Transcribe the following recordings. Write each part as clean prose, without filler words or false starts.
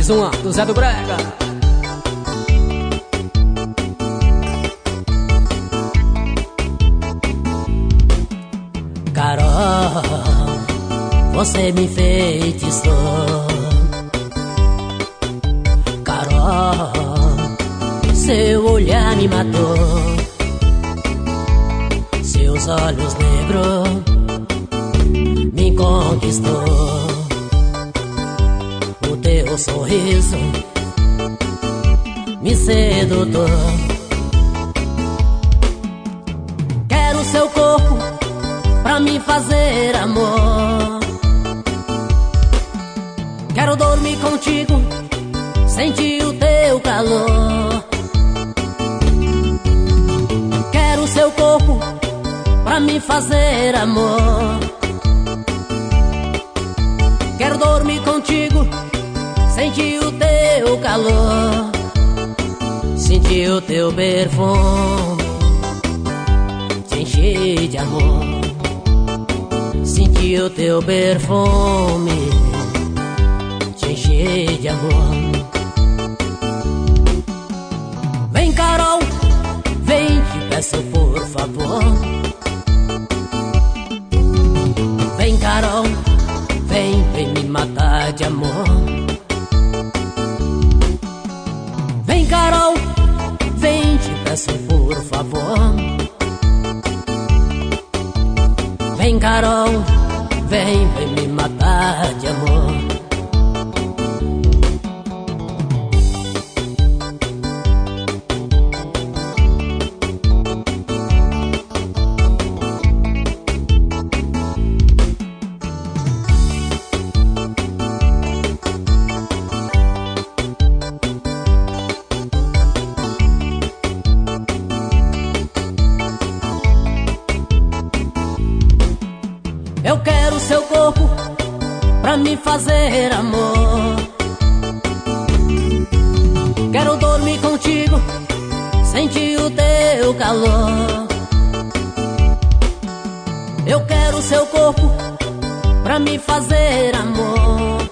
Mais uma do Zé do Brega. Carol, você me enfeitiçou. Carol, seu olhar me matou. Seus olhos negros me conquistou. O teu sorriso me sedutou. Quero seu corpo pra me fazer amor. Quero dormir contigo, sentir o teu calor. Quero seu corpo pra me fazer amor. Quero dormir contigo, sentir o teu calor. Sentir o teu perfume, te encher de amor. Sentir o teu perfume, te encher de amor. Vem, Carol, vem, te peço por favor. Vem, Carol, vem, vem me matar de amor. Vem, Carol, vem, te peço por favor. Vem, Carol, vem, vem me matar de amor. Eu quero seu corpo pra me fazer amor. Quero dormir contigo, sentir o teu calor. Eu quero seu corpo pra me fazer amor.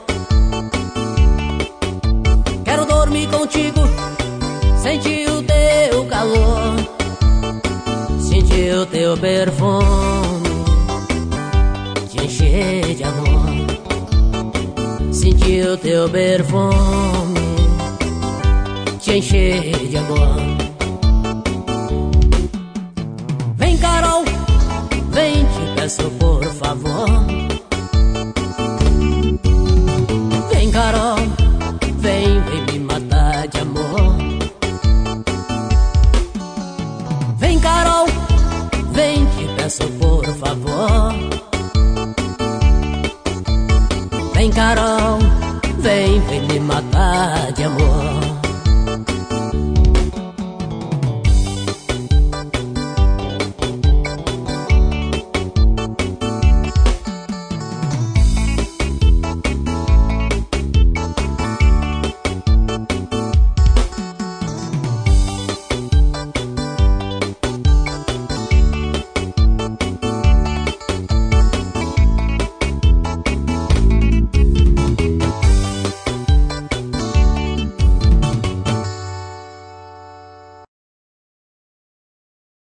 Quero dormir contigo, sentir o teu calor. Sentir o teu perfume, te encher de amor. Sentir o teu perfume, te encher de amor. Vem, Carol, vem, te peço por favor. Vem, Carol, vem, vem me matar de amor. Vem, Carol, vem, te peço por favor. Vem, Carol, vem, vem me matar de amor.